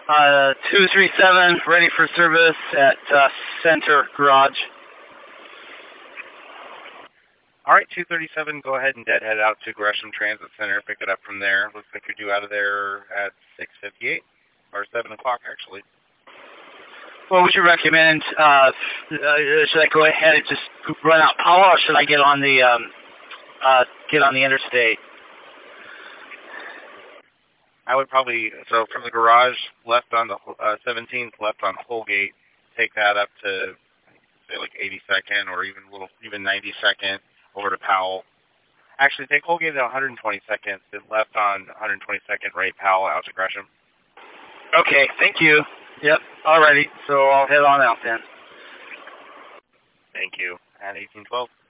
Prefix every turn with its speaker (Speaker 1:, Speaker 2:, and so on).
Speaker 1: 237, ready for service at Center Garage.
Speaker 2: All right, 237, go ahead and deadhead out to Gresham Transit Center. Pick it up from there. Looks like you're due out of there at 6:58, or 7 o'clock, actually.
Speaker 1: What would you recommend? Should I go ahead and just run out power, or should I get on the interstate?
Speaker 2: I would probably, so from the garage left on the 17th, left on Holgate, take that up to, say, like 82nd or even 92nd over to Powell. Actually, take Holgate at 122nd, then left on 122nd, right Powell out to Gresham.
Speaker 1: Okay, thank you. Yep, alrighty. So I'll head on out then.
Speaker 2: Thank you. At 1812.